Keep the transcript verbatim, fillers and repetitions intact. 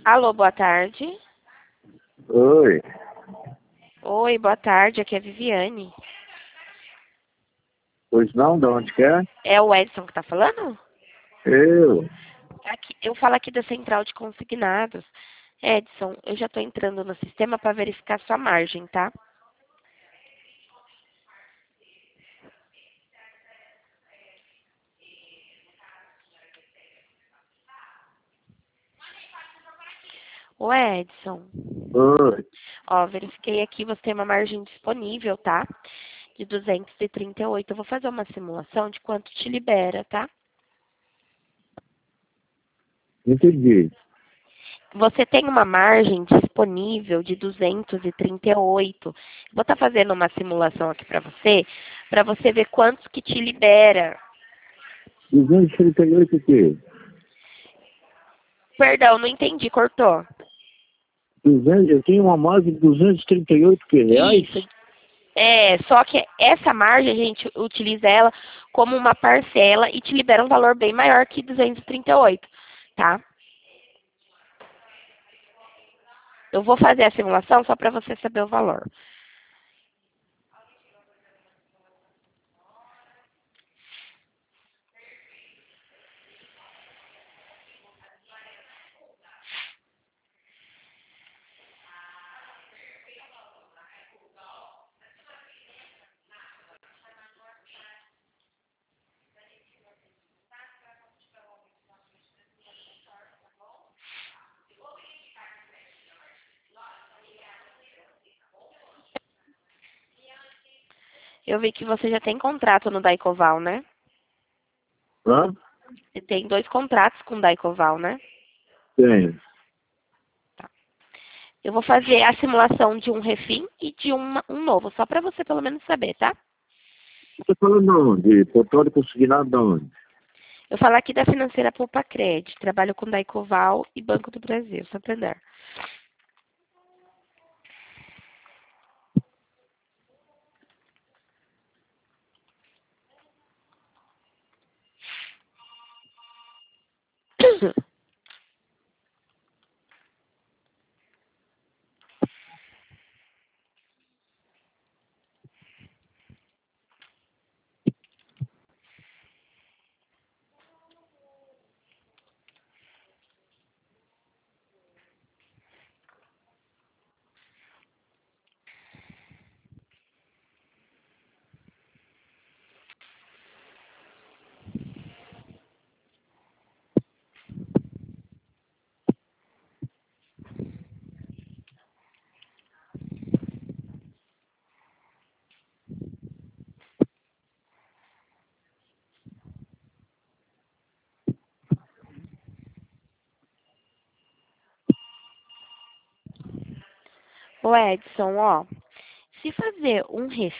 Alô, boa tarde. Oi, Oi, boa tarde. Aqui é a Viviane. pois não, de onde que é? É o Edson que tá falando? Eu. Aqui, eu falo aqui da Central de Consignados. Edson, eu já tô entrando no sistema para verificar sua margem, tá? Ô, Edson. Oi. Ó, verifiquei aqui, você tem uma margem disponível, tá? De duzentos e trinta e oito. Eu vou fazer uma simulação de quanto te libera, tá? Entendi. Você tem uma margem disponível de duzentos e trinta e oito. Vou estar fazendo uma simulação aqui para você, para você ver quantos que te libera. duzentos e trinta e oito o quê? Perdão, não entendi, cortou. duzentos, eu tenho uma margem de duzentos e trinta e oito que, reais? Isso. É, só que essa margem a gente utiliza ela como uma parcela e te libera um valor bem maior que duzentos e trinta e oito, tá? Eu vou fazer a simulação só para você saber o valor. Eu vi que você já tem contrato no Daicoval, né? Hã? Você tem dois contratos com o Daicoval, né? Tenho. Tá. Eu vou fazer a simulação de um refim e de uma- um novo, só para você pelo menos saber, tá? Você tá falando onde? Portal de consignado de onde? Eu falo aqui da financeira Poupa Cred, trabalho com Daicoval e Banco do Brasil, Santander. Ô Edson, ó, se fazer um refim